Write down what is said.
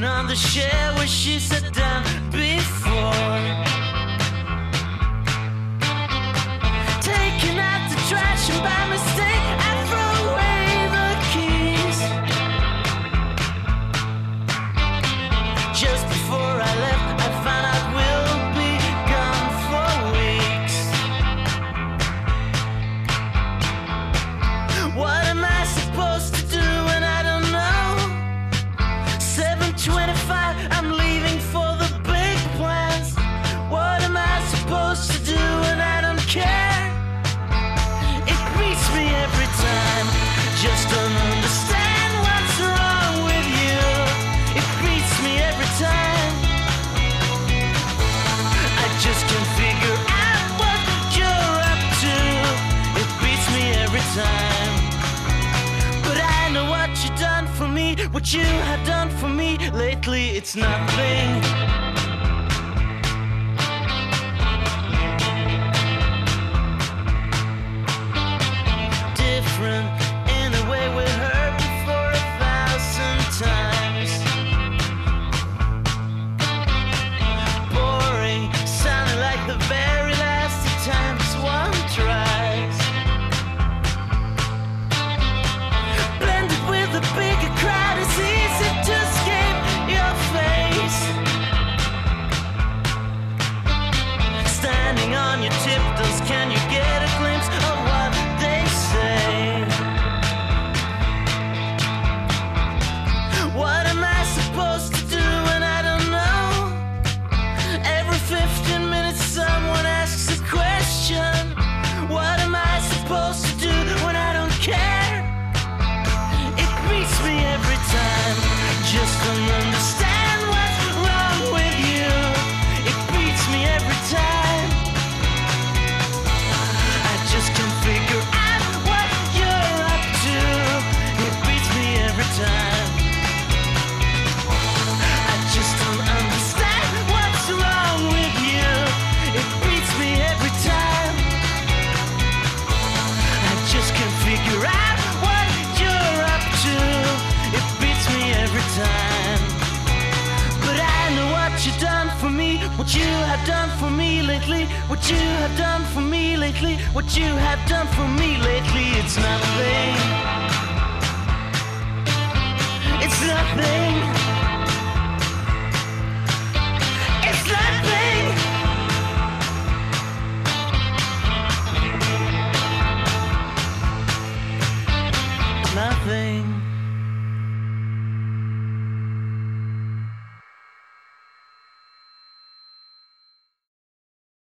sitting on the chair where she sat down before. Taking out the trash and by mistake I throw away the keys. Just before I left I found out we'll be gone for weeks. What am I supposed to do when I don't know? 7:25, I'm leaving for the big plans. What am I supposed to do when I don't care? It beats me every time. Just don't understand what's wrong with you. It beats me every time. I just can't figure out what you're up to. It beats me every time. But I know what you've done for me. What you have done for me lately, it's nothing. Different in a way we heard before 1,000 times. Boring, sounding like the very last times one tries. Blended with the bigger crowd, it's easy to escape your face. Standing on your tiptoes, can you get a glimpse of what they say? What am I supposed to do when I don't know? Every 15 minutes someone asks a question. What am I supposed to do when I don't care? It beats me every time. Just don't understand what's wrong with you. It beats me every time. I just can't figure out what you're up to. It beats me every time. I just don't understand what's wrong with you. It beats me every time. I just can't figure out what you're up to. It beats me every time. But I know what you've done for me. What you have done for me lately. What you have done for me lately. What you have done for me lately. It's nothing. It's nothing. It's nothing. Nothing.